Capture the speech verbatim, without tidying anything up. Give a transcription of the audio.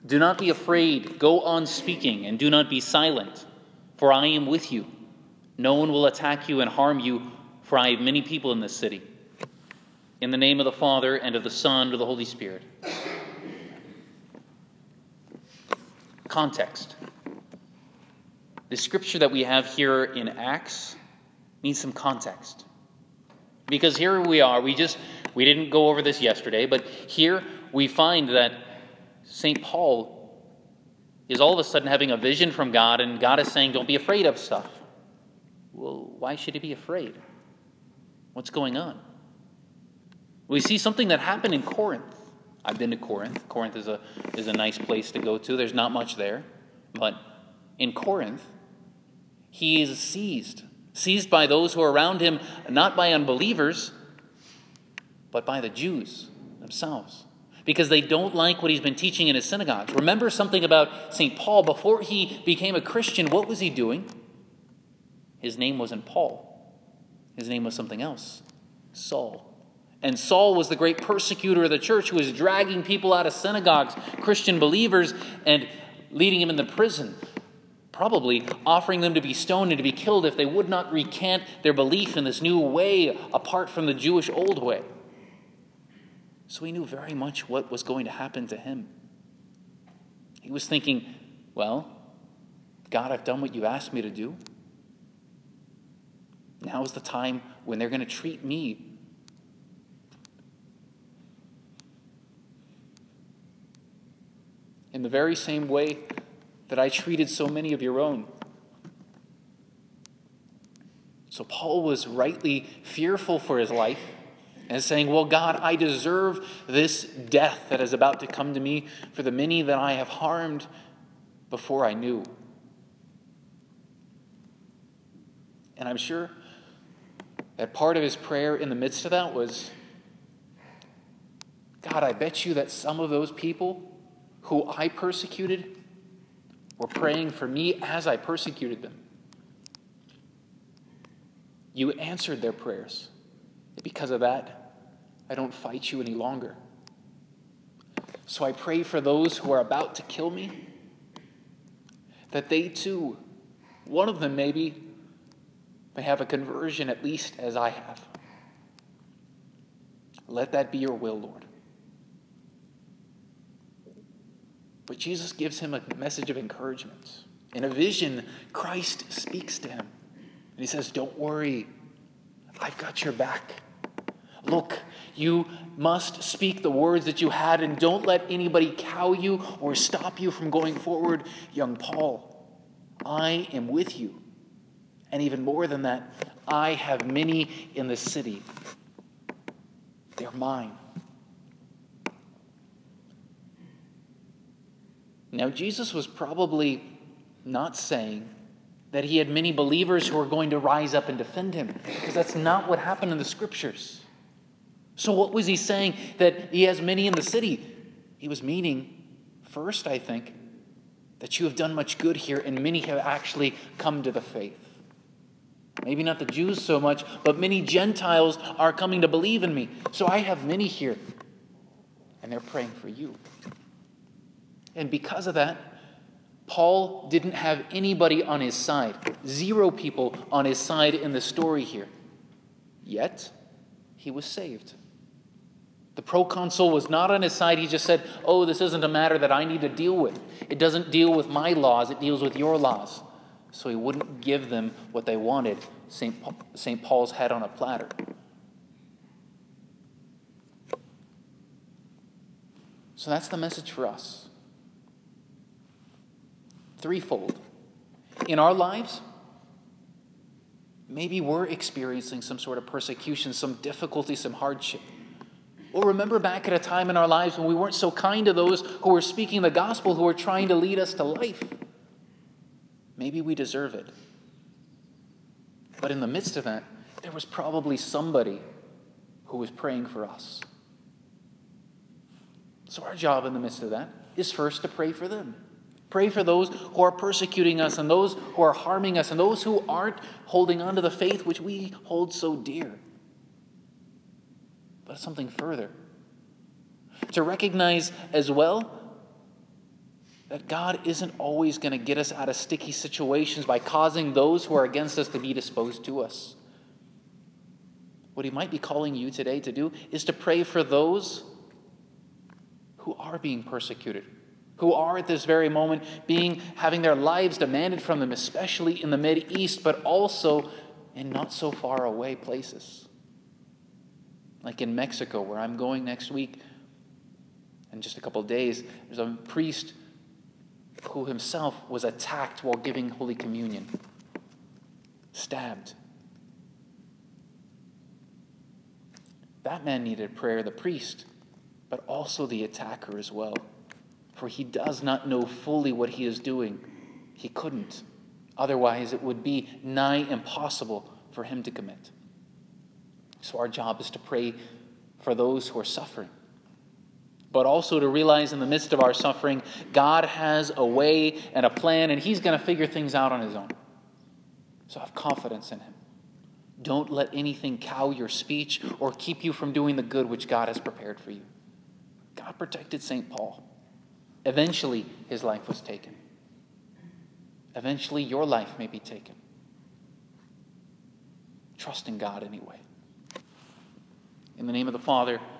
Do not be afraid. Go on speaking, and do not be silent, for I am with you. No one will attack you and harm you, for I have many people in this city. In the name of the Father, and of the Son, and of the Holy Spirit. Context. The scripture that we have here in Acts needs some context. Because here we are, we just, we didn't go over this yesterday, but here we find that Saint Paul is all of a sudden having a vision from God, and God is saying, don't be afraid of stuff. Well, why should he be afraid? What's going on? We see something that happened in Corinth. I've been to Corinth. Corinth is a, is a nice place to go to. There's not much there. But in Corinth, he is seized. Seized by those who are around him, not by unbelievers, but by the Jews themselves. Because they don't like what he's been teaching in his synagogues. Remember something about Saint Paul. Before he became a Christian, what was he doing? His name wasn't Paul. His name was something else. Saul. And Saul was the great persecutor of the church who was dragging people out of synagogues, Christian believers, and leading them into prison. Probably offering them to be stoned and to be killed if they would not recant their belief in this new way apart from the Jewish old way. So he knew very much what was going to happen to him. He was thinking, well, God, I've done what you asked me to do. Now is the time when they're going to treat me in the very same way that I treated so many of your own. So Paul was rightly fearful for his life and saying, well, God, I deserve this death that is about to come to me for the many that I have harmed before I knew. And I'm sure that part of his prayer in the midst of that was, God, I bet you that some of those people who I persecuted were praying for me as I persecuted them. You answered their prayers. Because of that, I don't fight you any longer. So I pray for those who are about to kill me, that they too, one of them maybe, may have a conversion at least as I have. Let that be your will, Lord. But Jesus gives him a message of encouragement. In a vision, Christ speaks to him. And he says, don't worry, I've got your back. Look, you must speak the words that you had, and don't let anybody cow you or stop you from going forward. Young Paul, I am with you. And even more than that, I have many in the city. They're mine. Now, Jesus was probably not saying that he had many believers who were going to rise up and defend him, because that's not what happened in the scriptures. So what was he saying? That he has many in the city? He was meaning, first, I think, that you have done much good here, and many have actually come to the faith. Maybe not the Jews so much, but many Gentiles are coming to believe in me. So I have many here, and they're praying for you. And because of that, Paul didn't have anybody on his side. Zero people on his side in the story here. Yet, he was saved. The proconsul was not on his side. He just said, oh, this isn't a matter that I need to deal with. It doesn't deal with my laws. It deals with your laws. So he wouldn't give them what they wanted. Saint Paul, Saint Paul's head on a platter. So that's the message for us. Threefold. In our lives, maybe we're experiencing some sort of persecution, some difficulty, some hardship. Or remember back at a time in our lives when we weren't so kind to those who were speaking the gospel, who were trying to lead us to life. Maybe we deserve it. But in the midst of that, there was probably somebody who was praying for us. So our job in the midst of that is first to pray for them. Pray for those who are persecuting us and those who are harming us and those who aren't holding on to the faith which we hold so dear. But something further. To recognize as well that God isn't always going to get us out of sticky situations by causing those who are against us to be disposed to us. What he might be calling you today to do is to pray for those who are being persecuted, who are at this very moment being having their lives demanded from them, especially in the Mideast, but also in not so far away places. Like in Mexico, where I'm going next week, in just a couple of days, there's a priest who himself was attacked while giving Holy Communion, stabbed. That man needed prayer, the priest, but also the attacker as well. For he does not know fully what he is doing. He couldn't. Otherwise, it would be nigh impossible for him to commit. So our job is to pray for those who are suffering, but also to realize in the midst of our suffering, God has a way and a plan, and he's going to figure things out on his own. So have confidence in him. Don't let anything cow your speech or keep you from doing the good which God has prepared for you. God protected Saint Paul. Eventually, his life was taken. Eventually, your life may be taken. Trust in God anyway. In the name of the Father,